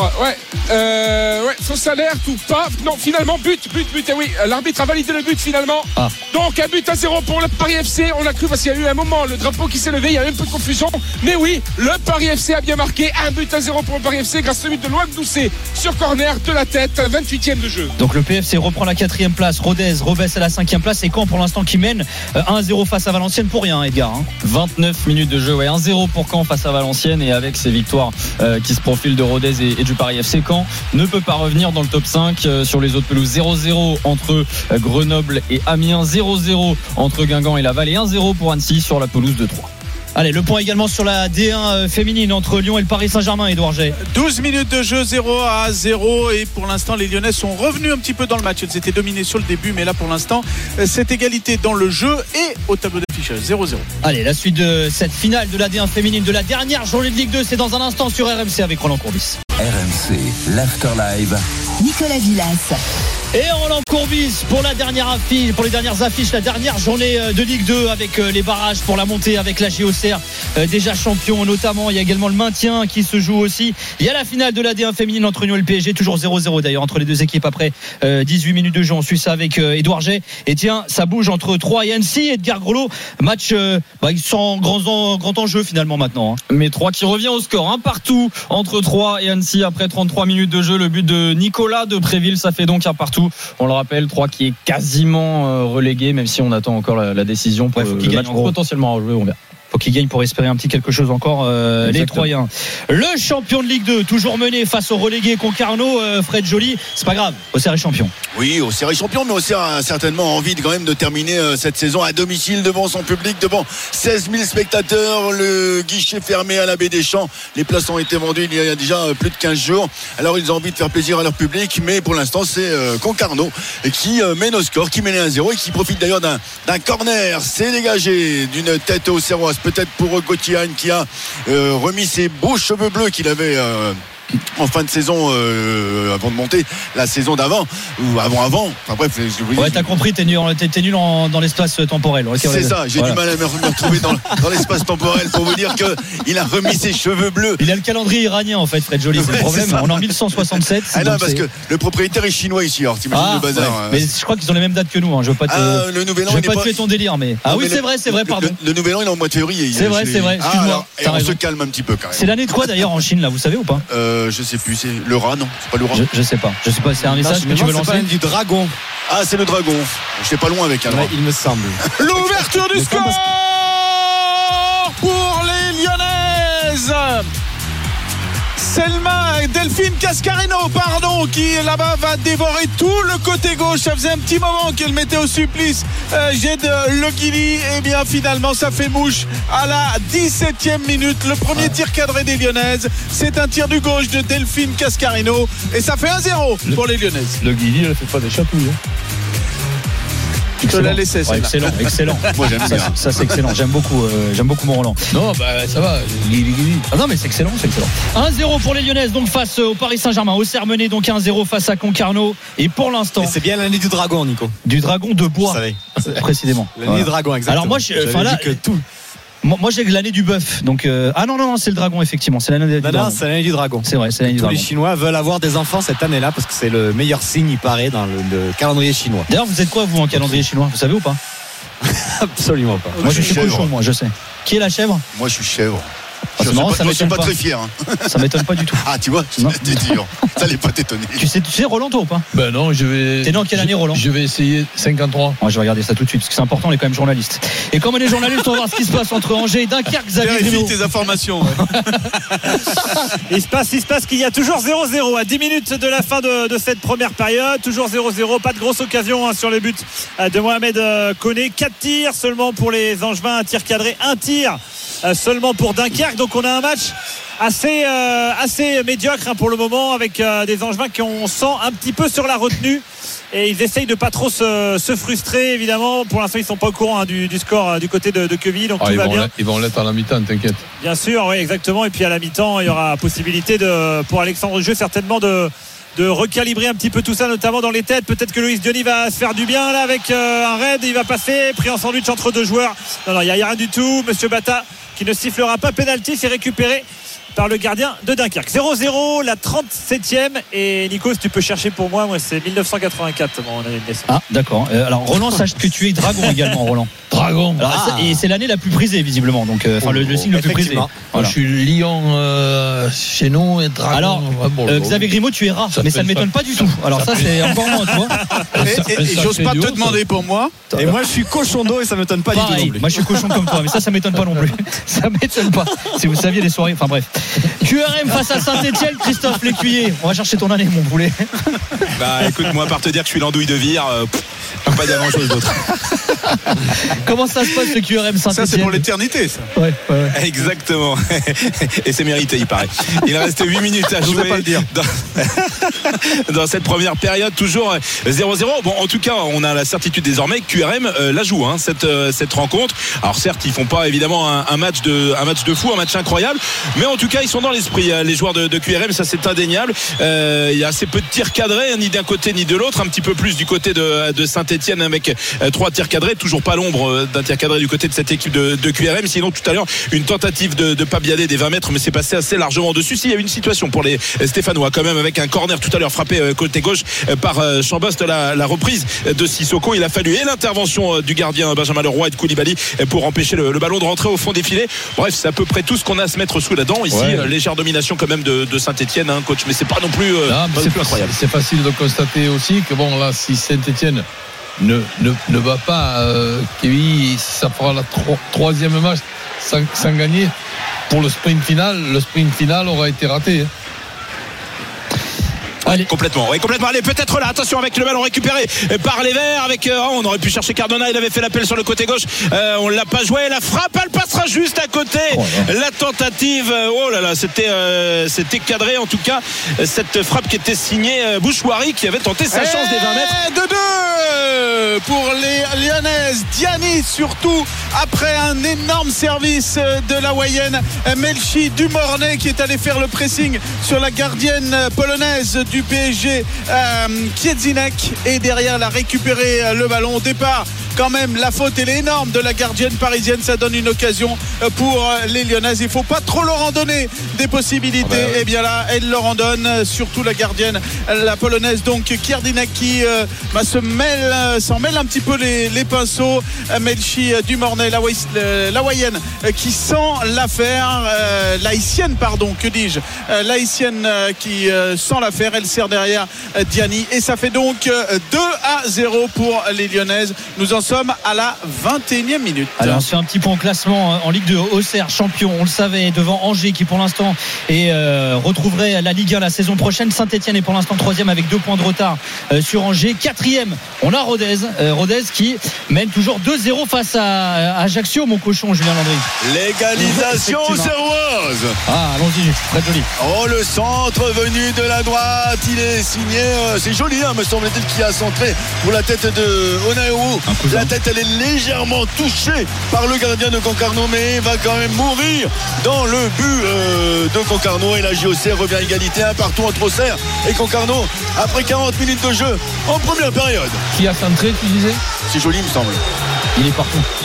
Fontanet ou pas. Non, finalement but. Et oui, l'arbitre a validé le but finalement. Donc un but à 0 pour le Paris FC. On l'a cru parce qu'il y a eu un moment le drapeau qui s'est levé, il y a eu un peu de confusion. Mais oui, le Paris FC a bien marqué. Un but à 0 pour le Paris FC grâce au but de Lohan Doucet sur corner de la tête, 28e de jeu. Donc le PFC reprend la 4e place, Rodez rebaisse à la 5e place et Caen pour l'instant qui mène 1-0 face à Valenciennes pour rien, Edgar. 29 minutes de jeu, 1-0 pour Caen face à Valenciennes, et avec ces victoires qui se profilent de Rodez et du Paris FC, Caen ne peut pas revenir dans le top 5 sur les autres pelouses. 0-0 entre Grenoble et Amiens, 0-0 entre Guingamp et Laval et 1-0 pour Annecy sur la pelouse de Troyes. Allez, le point également sur la D1 féminine entre Lyon et le Paris Saint-Germain, Édouard G. 12 minutes de jeu, 0-0, et pour l'instant les Lyonnais sont revenus un petit peu dans le match. Ils étaient dominés sur le début, mais là pour l'instant cette égalité dans le jeu et au tableau d'affichage, 0-0. Allez, la suite de cette finale de la D1 féminine de la dernière journée de Ligue 2, c'est dans un instant sur RMC avec Roland Courbis. RMC, l'Afterlive. Nicolas Villas. Et Roland Courbis pour la dernière affiche, pour les dernières affiches, la dernière journée de Ligue 2 avec les barrages pour la montée avec la JOCR déjà champion notamment. Il y a également le maintien qui se joue aussi. Il y a la finale de la D1 féminine entre Lyon et le PSG, toujours 0-0 d'ailleurs entre les deux équipes après 18 minutes de jeu. On suit ça avec Édouard G. Et tiens, ça bouge entre Troyes et Annecy. Edgar Grelot, match sans grand enjeu finalement maintenant. Mais Troyes qui revient au score, partout entre Troyes et Annecy après 33 minutes de jeu. Le but de Nicolas de Préville, ça fait donc un partout. On le rappelle, Troyes qui est quasiment relégué, même si on attend encore la décision pour le match potentiellement à jouer, on verra. Faut qu'ils gagnent pour espérer un petit quelque chose encore, les Troyens. Le champion de Ligue 2, toujours mené face au relégué Concarneau, Fred Joly. C'est pas grave, Auxerre est champion. Oui, Auxerre est champion, mais Auxerre a certainement envie quand même de terminer cette saison à domicile devant son public, devant 16 000 spectateurs, le guichet fermé à la Baie des Champs. Les places ont été vendues il y a déjà plus de 15 jours. Alors ils ont envie de faire plaisir à leur public, mais pour l'instant c'est Concarneau qui mène au score, qui mène 1-0 et qui profite d'ailleurs d'un corner. C'est dégagé d'une tête auxerroise. Peut-être pour Gauthier Hagne qui a remis ses beaux cheveux bleus qu'il avait en fin de saison avant de monter la saison d'avant ou avant. Enfin bref, ouais, t'as compris, t'es nul dans l'espace temporel. Okay, c'est ça, j'ai du mal à me retrouver dans l'espace temporel pour vous dire qu'il a remis ses cheveux bleus. Il a le calendrier iranien en fait, Fred Joly, c'est le problème. On est en 1167. Ah non, parce que le propriétaire est chinois ici, alors t'imagines le bazar. Ouais. Mais je crois qu'ils ont les mêmes dates que nous. Je veux pas te, le nouvel an, je vais pas te faire ton délire, mais oui, c'est vrai, pardon. Le nouvel an, il est en mois de février. C'est vrai. Excuse-moi. On se calme un petit peu quand même. C'est l'année de quoi d'ailleurs en Chine là, vous savez ou pas? Je sais plus, c'est le rat, non? C'est pas le rat? Je sais pas, c'est un message que tu veux lancer? C'est du dragon. Ah, c'est le dragon. J'étais pas loin avec un ouais, il me semble. L'ouverture du score pour les Lyonnaises. Selma Delphine Cascarino, qui là-bas va dévorer tout le côté gauche. Ça faisait un petit moment qu'elle mettait au supplice Jed Le Guili. Et bien finalement ça fait mouche à la 17e minute. Le premier tir cadré des Lyonnaises, c'est un tir du gauche de Delphine Cascarino et ça fait 1-0 pour les Lyonnaises. Le Guili, elle fait pas des chatouilles. Je te la laissais, excellent. Moi j'aime bien. Ça c'est excellent. J'aime beaucoup mon Roland. Non, ça va. Ah non, mais c'est excellent. 1-0 pour les Lyonnaises, donc face au Paris Saint-Germain. Auxerre mené donc 1-0 face à Concarneau. Et pour l'instant. Et c'est bien l'année du dragon, Nico. Du dragon de bois. Précisément. L'année du dragon, exactement. Alors moi, que tout. Moi j'ai l'année du bœuf. Donc non, c'est le dragon effectivement. C'est l'année du dragon. Non, c'est l'année du dragon. C'est vrai, c'est l'année du dragon. Tous les Chinois veulent avoir des enfants cette année-là parce que c'est le meilleur signe, il paraît, dans le calendrier chinois. D'ailleurs, vous êtes quoi vous en calendrier chinois? Vous savez ou pas? Absolument pas. Moi je suis cochon, moi je sais. Qui est la chèvre? Moi je suis chèvre. C'est marrant, ça je suis m'étonne pas pas. très fier. Ça m'étonne pas du tout. Ah, tu vois, c'était dur. Ça allait pas t'étonner. Tu sais Roland, toi ou pas? Ben non, je vais. T'es né en quelle année, Roland? Je vais essayer 53. Je vais regarder ça tout de suite parce que c'est important, on est quand même journaliste. Et comme on est journaliste, on va voir ce qui se passe entre Angers et Dunkerque. Xavier Vérifie Grimaud. tes informations. Il se passe qu'il y a toujours 0-0 à 10 minutes de la fin de cette première période. Toujours 0-0, pas de grosse occasion sur le but de Mohamed Koné. 4 tirs seulement pour les Angevins, un tir cadré, un tir seulement pour Dunkerque. Donc on a un match assez médiocre pour le moment, avec des Angevins qui on sent un petit peu sur la retenue. Et ils essayent de pas trop se frustrer, évidemment. Pour l'instant, ils sont pas au courant du score du côté de Quevilly, donc tout va bien. Ils vont l'être à la mi-temps, t'inquiète. Bien sûr, oui, exactement. Et puis à la mi-temps, il y aura possibilité pour Alexandre Jeu certainement de recalibrer un petit peu tout ça, notamment dans les têtes. Peut-être que Loïs Diony va se faire du bien là avec un raid. Il va passer, pris en sandwich entre deux joueurs. Non, il n'y a rien du tout. Monsieur Bata qui ne sifflera pas pénalty, c'est récupéré par le gardien de Dunkerque. 0-0, la 37e. Et Nico, si tu peux chercher pour moi c'est 1984 mon année de naissance. Ah d'accord. Alors Roland, sache que tu es dragon également, Roland. Dragon. Alors, et c'est l'année la plus prisée visiblement, donc le signe le plus prisé. Voilà. Je suis lion chez nous et dragon. Alors Xavier Grimaud, tu es rat, mais ça ne m'étonne pas du tout. Alors ça c'est encore moins, tu vois. Et j'ose pas te demander pour moi. Et moi je suis cochon d'eau et ça m'étonne pas du tout non plus. Moi je suis cochon comme toi, mais ça m'étonne pas non plus. Ça m'étonne pas. Si vous saviez les soirées, enfin bref. QRM face à Saint-Etienne, Christophe Lécuyer. On va chercher ton année, mon poulet. Bah écoute, moi, à part te dire que je suis l'andouille de Vire, pas dire grand chose d'autre. Comment ça se passe le QRM Saint-Etienne? Ça c'est pour l'éternité, ça. Ouais. Exactement. Et c'est mérité, il paraît. Il reste 8 minutes à jouer pas le dire. Dans cette première période, toujours 0-0. Bon, en tout cas, on a la certitude désormais que QRM la joue, cette rencontre. Alors certes, ils font pas évidemment un match de fou, un match incroyable, mais en tout cas, ils sont dans l'esprit, les joueurs de QRM, ça c'est indéniable. Il y a assez peu de tirs cadrés, ni d'un côté ni de l'autre, un petit peu plus du côté de Saint-Etienne avec 3 tirs cadrés, toujours pas l'ombre d'un tir cadré du côté de cette équipe de QRM. Sinon, tout à l'heure, une tentative de Pabiadé des 20 mètres, mais c'est passé assez largement dessus. Il y a eu une situation pour les Stéphanois quand même, avec un corner tout à l'heure frappé côté gauche par Chambost, la reprise de Sissoko. Il a fallu et l'intervention du gardien Benjamin Leroy et de Koulibaly pour empêcher le ballon de rentrer au fond des filets. Bref, c'est à peu près tout ce qu'on a à se mettre sous la dent ici. Légère domination quand même de Saint-Etienne, coach, mais c'est pas non plus, incroyable. C'est facile de constater aussi que bon, là, si Saint-Etienne ne va pas, Kevin, ça fera la troisième match sans gagner. Pour le sprint final aura été raté. Allez. Complètement. Allez, peut-être là. Attention avec le ballon récupéré par les Verts. On aurait pu chercher Cardona. Il avait fait l'appel sur le côté gauche. On l'a pas joué. La frappe, elle passera juste à côté. La tentative. Oh là là, c'était cadré. En tout cas, cette frappe qui était signée Bouchouari, qui avait tenté sa chance des 20 mètres. 2-2 pour les Lyonnaises. Diani surtout après un énorme service de la Hawaïenne Melchi Dumornay, qui est allé faire le pressing sur la gardienne polonaise du PSG, Kiedzinek, et derrière elle a récupéré le ballon. Au départ, quand même, la faute elle est énorme de la gardienne parisienne. Ça donne une occasion pour les Lyonnaises. Il ne faut pas trop leur en donner des possibilités. Et bien là, elle leur en donne, surtout la gardienne, la polonaise, donc Kiedzinek, qui s'en mêle un petit peu les pinceaux. Melchi Dumornay, l'Hawaïenne, qui sent l'affaire, l'haïtienne, pardon, que dis-je, l'haïtienne qui sent l'affaire. Elle sert derrière Diani, et ça fait donc 2-0 pour les Lyonnaises. Nous en sommes à la 21e minute. Alors on se fait un petit point au classement en Ligue 2. Auxerre champion, on le savait, devant Angers qui pour l'instant retrouverait la Ligue 1 la saison prochaine. Saint-Etienne est pour l'instant 3e avec 2 points de retard sur Angers. 4e, on a Rodez qui mène toujours 2-0 face à Ajaccio, mon cochon Julien Landry. L'égalisation auxerroise. Ah, allons-y, très joli. Oh, le centre venu de la droite, il est signé, c'est joli, me semble-t-il, qui a centré pour la tête de Onaoru. La tête, elle est légèrement touchée par le gardien de Concarneau, mais il va quand même mourir dans le but de Concarneau, et la JOC revient à égalité, 1 partout entre Auxerre et Concarneau après 40 minutes de jeu en première période. Qui a centré, tu disais? C'est joli, il me semble. Il est partout.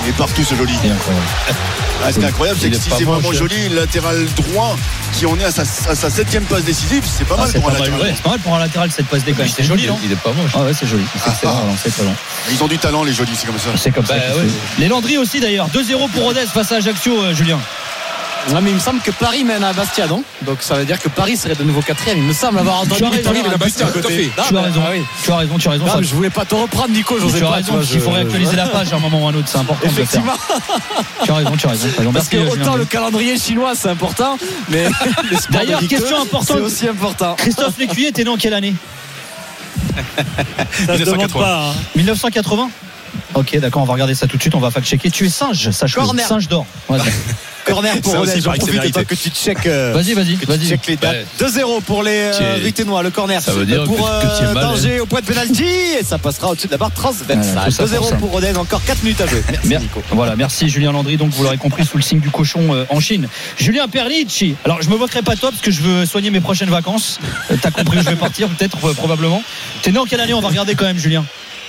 Il est partout, ce joli. Ce qui est incroyable, c'est que si c'est vraiment joli, latéral droit qui en est à sa 7e passe décisive, c'est pas mal pour un latéral. C'est pas mal pour un latéral cette passe D quand même. C'est joli, non? Il est pas moche. Ah ouais, c'est joli. C'est excellent, c'est très long. Ils ont du talent, les jolis, c'est comme ça. C'est comme ça. Les Landry aussi d'ailleurs. 2-0 pour Rodez face à Ajaccio, Julien. Ouais, mais il me semble que Paris mène à Bastia, non? Donc ça veut dire que Paris serait de nouveau 4e. Il me semble avoir entendu Paris mène à Bastia à côté. Tu as raison. Tu as raison. Non, je voulais pas te reprendre, Nico. Tu as raison. Il faut réactualiser la page à un moment ou à un autre. C'est important de le faire. Tu as raison. Parce que autant le calendrier chinois c'est important, mais d'ailleurs question importante. C'est aussi important. Christophe Lécuyer, t'es né en quelle année? Ça se demande pas. 1980. Ok, d'accord, on va regarder ça tout de suite. On va fact-checker. Tu es singe, sache-le. Singe d'or. Corner pour Rodez, j'en profite tant que tu checkes. Vas-y. Check les dates. 2-0 pour les Ruténois. Le corner ça veut dire pour que danger au point de pénalty et ça passera au-dessus de la barre transversale. 2-0 pour Rodez, encore 4 minutes à jouer. Merci Nico. Voilà, merci Julien Landry. Donc vous l'aurez compris, sous le signe du cochon en Chine. Julien Perlici. Alors je me moquerai pas de toi parce que je veux soigner mes prochaines vacances. T'as compris où je vais partir peut-être, probablement. T'es né en quelle année? On va regarder quand même, Julien.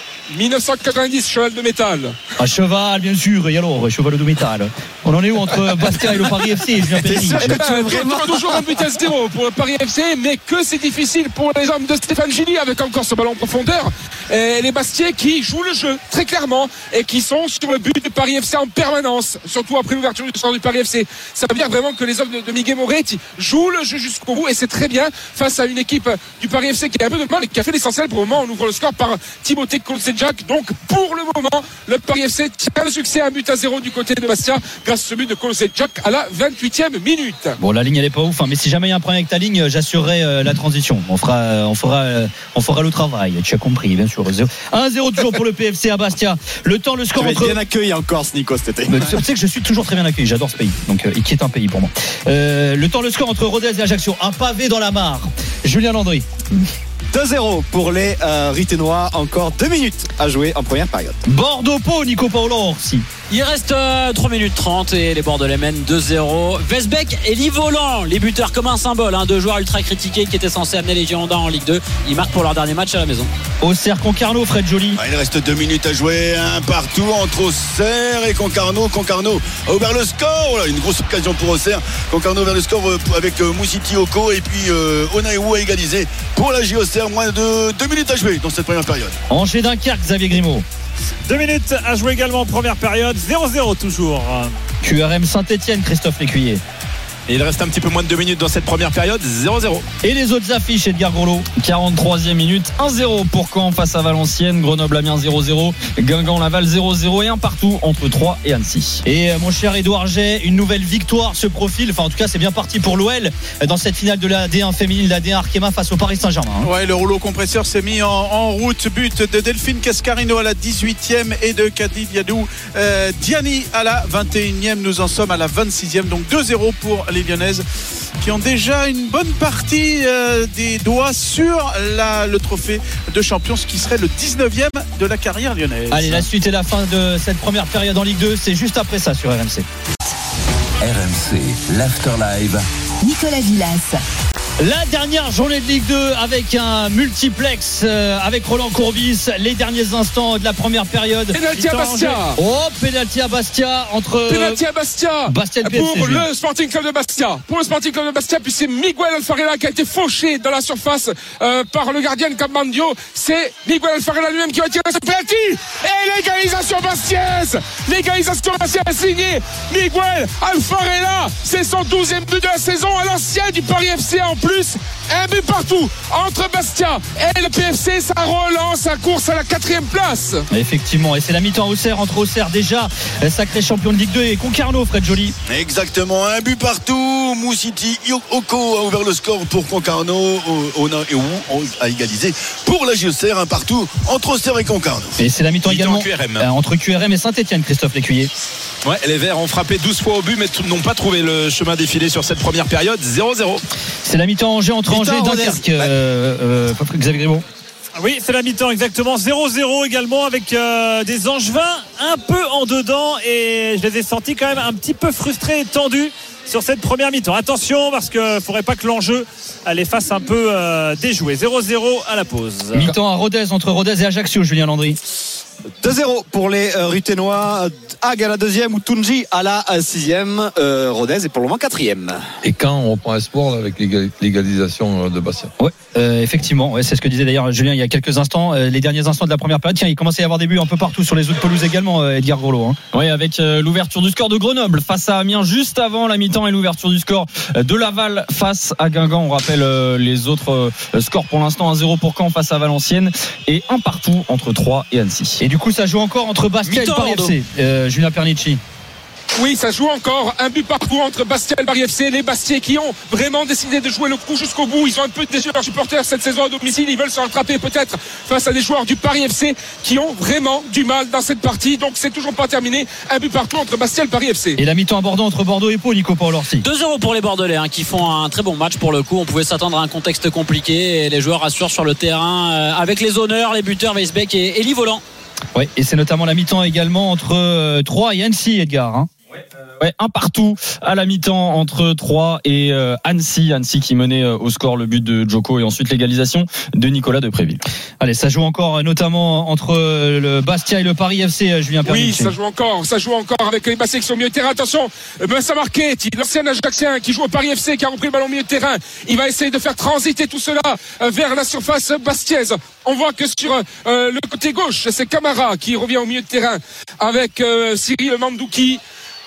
1990, cheval de métal. Un cheval, bien sûr, et alors, cheval de métal. On en est où entre Bastia et le Paris FC, Julien Perlici? Toujours un but à 0 pour le Paris FC, mais que c'est difficile pour les hommes de Stéphane Gilly avec encore ce ballon en profondeur. Et les Bastiais qui jouent le jeu très clairement et qui sont sur le but du Paris FC en permanence, surtout après l'ouverture du score du Paris FC. Ça veut dire vraiment que les hommes de Miguel Moretti jouent le jeu jusqu'au bout et c'est très bien face à une équipe du Paris FC qui a un peu de mal et qui a fait l'essentiel pour le moment. On ouvre le score par Timothée Kolsedjak. Donc pour le moment, le Paris FC tient le succès, un but à 0 du côté de Bastia grâce à ce but de Kolsedjak à la 28e minute. Bon, la ligne elle est pas ouf, hein, mais si jamais il y a un problème avec ta ligne, j'assurerai la transition. On fera le travail. Tu as compris, bien sûr. 1-0 toujours pour le PFC à Bastia. Le temps, le score entre. Bien accueilli en Corse, Nico, cet été. Tu sais que je suis toujours très bien accueilli. J'adore ce pays, donc qui est un pays pour moi. Le temps, le score entre Rodez et Ajaccio. Un pavé dans la mare. Julien Landry. 2-0 pour les Ruténois. Encore 2 minutes à jouer en première période. Bordeaux-Pau, Nico Paolo. Si. Il reste 3 minutes 30 et les Bordelais mènent 2-0. Vesbeck et Livolan, les buteurs comme un symbole, deux joueurs ultra critiqués qui étaient censés amener les Girondins en Ligue 2. Ils marquent pour leur dernier match à la maison. Auxerre Concarneau, Fred Joly. Il reste 2 minutes à jouer, un partout entre Auxerre et Concarneau. Concarneau a ouvert le score. Voilà, une grosse occasion pour Auxerre. Concarneau a ouvert le score avec Moussiti Oko et puis Onaïou a égalisé pour la J-Auxerre. Moins de 2 minutes à jouer dans cette première période. Angers Dunkerque, Xavier Grimaud. 2 minutes à jouer également en première période. 0-0 toujours. QRM Saint-Etienne, Christophe Lécuyer. Et il reste un petit peu moins de 2 minutes dans cette première période, 0-0. Et les autres affiches, Edgar Groslo. 43e minute, 1-0 pour Caen face à Valenciennes, Grenoble-Amiens 0-0, Guingamp-Laval 0-0 et un partout entre Troyes et Annecy. Et mon cher Édouard Jay, une nouvelle victoire se profile, enfin en tout cas c'est bien parti pour l'OL dans cette finale de la D1 féminine, la D1 Arkema face au Paris Saint-Germain. Ouais, le rouleau compresseur s'est mis en route, but de Delphine Cascarino à la 18e et de Kadid Yadou Diani à la 21e. Nous en sommes à la 26e, donc 2-0 pour les Lyonnaises qui ont déjà une bonne partie des doigts sur le trophée de champion, ce qui serait le 19e de la carrière lyonnaise. Allez, la suite et la fin de cette première période en Ligue 2, c'est juste après ça sur RMC. RMC, l'Afterlive. Nicolas Villas. La dernière journée de Ligue 2 avec un multiplex avec Roland Courbis, les derniers instants de la première période. Pénalty à Bastia. Pénalty à Bastia entre pénalty à Bastia pour le Sporting Club de Bastia. Pour le Sporting Club de Bastia, puis c'est Miguel Alfarella qui a été fauché dans la surface par le gardien Cabandio. C'est Miguel Alfarella lui-même qui va tirer ce pénalty. Et l'égalisation bastiaise. L'égalisation bastiaise signée Miguel Alfarella. C'est son 12e but de la saison à l'ancien du Paris FC en plus. Un but partout entre Bastia et le PFC. Ça relance sa course à la 4e place. Effectivement, et c'est la mi-temps Auxerre entre Auxerre déjà sacré champion de Ligue 2 et Concarneau, Fred Joly. Exactement, un but partout. Moussiti Oko a ouvert le score pour Concarneau. Onaïou a égalisé pour la J-Auxerre, un partout entre Auxerre et Concarneau. Et c'est la mi-temps également entre QRM et Saint-Etienne, Christophe Lécuyer. Ouais, les Verts ont frappé 12 fois au but mais n'ont pas trouvé le chemin défilé sur cette première période. 0-0. C'est la mi-temps Angers entre Angers et Dunkerque. Xavier Grimaud. Oui, c'est la mi-temps exactement. 0-0 également avec des Angevins un peu en dedans et je les ai sentis quand même un petit peu frustrés et tendus sur cette première mi-temps. Attention parce qu'il ne faudrait pas que l'enjeu les fasse un peu déjouer. 0-0 à la pause. Mi-temps à Rodez entre Rodez et Ajaccio, Julien Landry. 2-0 pour les Ruténois. Hague à la deuxième ou Tunji à la sixième. Rodez est pour le moment quatrième. Et quand on reprend espoir là, avec l'égalisation de Bastia. Ouais, effectivement, ouais, c'est ce que disait d'ailleurs Julien il y a quelques instants. Les derniers instants de la première période. Tiens, il commençait à y avoir des buts un peu partout sur les autres pelouses également, Edgar Groslo. Oui, avec l'ouverture du score de Grenoble face à Amiens juste avant la mi-temps et l'ouverture du score de Laval face à Guingamp. On rappelle les autres scores pour l'instant. 1-0 pour Caen face à Valenciennes et 1 partout entre Troyes et Annecy. Et du coup, ça joue encore entre Bastia et le Paris FC. Julien Pernici. Oui, ça joue encore. Un but partout entre Bastia et le Paris FC. Les Bastiais qui ont vraiment décidé de jouer le coup jusqu'au bout. Ils ont un peu déçu leurs supporters cette saison à domicile. Ils veulent se rattraper peut-être face à des joueurs du Paris FC qui ont vraiment du mal dans cette partie. Donc c'est toujours pas terminé. Un but partout entre Bastia et le Paris FC. Et la mi-temps à Bordeaux entre Bordeaux et Pau, Nico Paolorsi. 2-0 pour les Bordelais qui font un très bon match pour le coup. On pouvait s'attendre à un contexte compliqué et les joueurs assurent sur le terrain avec les honneurs, les buteurs Weisbeck et Elie Volant. Oui, et c'est notamment la mi-temps également entre Troyes et Annecy, Edgar. Ouais, 1 partout à la mi-temps entre Troyes et Annecy qui menait au score le but de Djoko et ensuite l'égalisation de Nicolas Depréville. Allez, ça joue encore notamment entre le Bastia et le Paris FC, Julien Pernici. Oui, ça joue encore avec les Bastiais qui sont au milieu de terrain. Attention, Vincent Marchetti, l'ancien Ajaxien qui joue au Paris FC, qui a repris le ballon au milieu de terrain. Il va essayer de faire transiter tout cela vers la surface bastiaise. On voit que sur le côté gauche, c'est Camara qui revient au milieu de terrain avec Cyril Mandouki.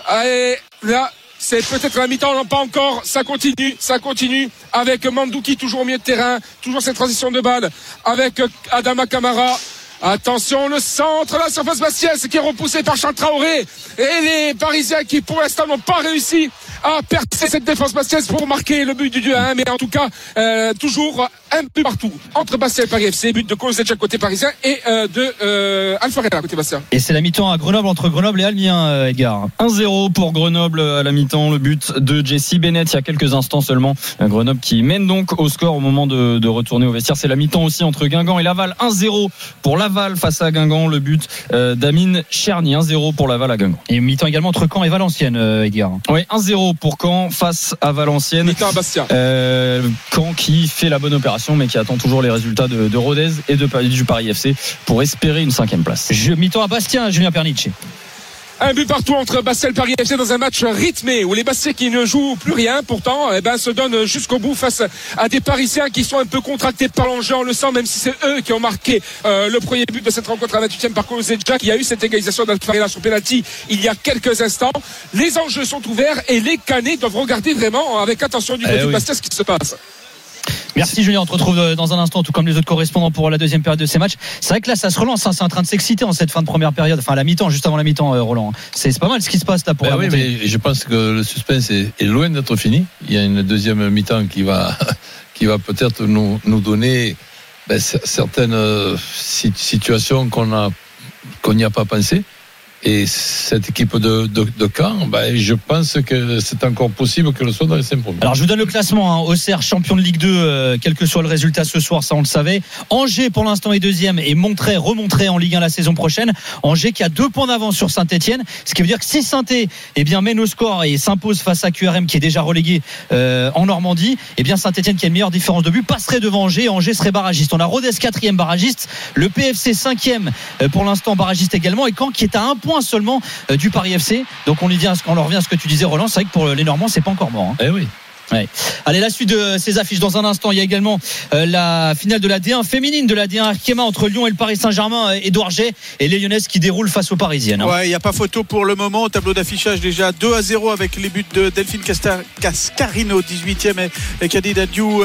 Et là, c'est peut-être la mi-temps, non pas encore. Ça continue avec Mandouki toujours au milieu de terrain, toujours cette transition de balle avec Adama Camara. Attention, le centre, la surface bastiaise qui est repoussé par Charles Traoré. Et les Parisiens qui pour l'instant n'ont pas réussi à percer cette défense bastiaise pour marquer le but du 2-1. Mais en tout cas, toujours un but partout entre Bastia et Paris FC. But de Kozecha côté parisien et de Alfarella côté Bastia. Et c'est la mi-temps à Grenoble entre Grenoble et Amiens, Edgar. 1-0 pour Grenoble à la mi-temps. Le but de Jesse Bennett il y a quelques instants seulement. Grenoble qui mène donc au score au moment de retourner au vestiaire. C'est la mi-temps aussi entre Guingamp et Laval. 1-0 pour Laval face à Guingamp. Le but d'Amine Cherny. 1-0 pour Laval à Guingamp. Et mi-temps également entre Caen et Valenciennes, Edgar. Oui, 1-0 pour Caen face à Valenciennes. Mi-temps à Bastia. Caen qui fait la bonne opération mais qui attend toujours les résultats de Rodez et du Paris FC pour espérer une 5e place. Mi-temps à Bastia, Julien Pernici. Un but partout entre Bastia et le Paris FC dans un match rythmé où les Bastiais qui ne jouent plus rien pourtant se donnent jusqu'au bout face à des Parisiens qui sont un peu contractés par l'enjeu. On le sent même si c'est eux qui ont marqué le premier but de cette rencontre à 28e par Kozecha qui a eu cette égalisation d'Alfarella sur penalty il y a quelques instants. Les enjeux sont ouverts et les Canets doivent regarder vraiment avec attention du côté de Bastia ce qui se passe. Merci Julien, on te retrouve dans un instant tout comme les autres correspondants pour la deuxième période de ces matchs. C'est vrai que là ça se relance, c'est en train de s'exciter en cette fin de première période, enfin à la mi-temps, juste avant la mi-temps, Roland. C'est pas mal ce qui se passe là pour la montée. Oui, mais je pense que le suspense est loin d'être fini. Il y a une deuxième mi-temps qui va peut-être nous donner certaines situations qu'on n'y a pas pensé. Et cette équipe de Caen, je pense que c'est encore possible qu'elle soit dans les 5 premiers. Alors je vous donne le classement, Auxerre champion de Ligue 2, quel que soit le résultat ce soir, ça on le savait. Angers pour l'instant est deuxième et remonterait en Ligue 1 la saison prochaine. Angers qui a 2 points d'avance sur Saint-Etienne, ce qui veut dire que si Saint-Etienne mène au score et s'impose face à QRM qui est déjà relégué en Normandie, Saint-Etienne qui a une meilleure différence de but passerait devant Angers et Angers serait barragiste. On a Rodez 4e barragiste, le PFC 5e pour l'instant barragiste également et Caen qui est à 1 point seulement du Paris FC. Donc on revient à ce que tu disais, Roland. C'est vrai que pour les Normands c'est pas encore mort. Eh oui. Ouais. Allez, la suite de ces affiches dans un instant. Il y a également la finale de la D1 féminine de la D1 Arkema entre Lyon et le Paris Saint-Germain. Édouard J et les Lyonnaises qui déroulent face aux Parisiennes. Ouais, il n'y a pas photo pour le moment. Au tableau d'affichage déjà 2-0 avec les buts de Delphine Cascarino 18e et Kadida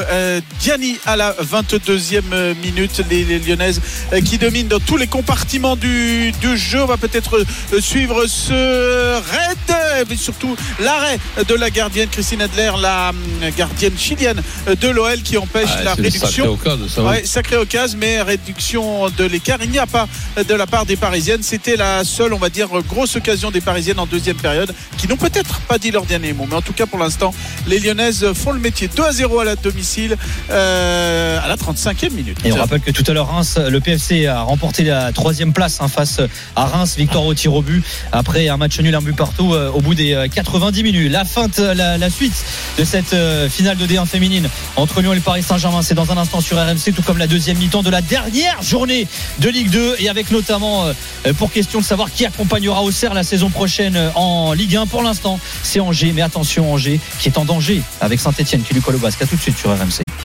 Diani à la 22e minute. Les Lyonnaises qui dominent dans tous les compartiments du jeu. On va peut-être suivre ce raid, mais surtout l'arrêt de la gardienne Christine Adler, la gardienne chilienne de l'OL qui empêche la réduction. Sacrée occasion, mais réduction de l'écart. Il n'y a pas de la part des Parisiennes. C'était la seule, on va dire, grosse occasion des Parisiennes en deuxième période qui n'ont peut-être pas dit leur dernier mot. Mais en tout cas, pour l'instant, les Lyonnaises font le métier. 2-0 à la domicile à la 35e minute. Et on rappelle que tout à l'heure, Reims, le PFC a remporté la 3e place face à Reims. Victoire au tir au but après un match nul, un but partout au bout des 90 minutes. La suite de cette cette finale de D1 féminine entre Lyon et le Paris Saint-Germain. C'est dans un instant sur RMC, tout comme la deuxième mi-temps de la dernière journée de Ligue 2 et avec notamment pour question de savoir qui accompagnera Auxerre la saison prochaine en Ligue 1. Pour l'instant, c'est Angers, mais attention, Angers qui est en danger avec Saint-Etienne qui lui colle au basque. À tout de suite sur RMC.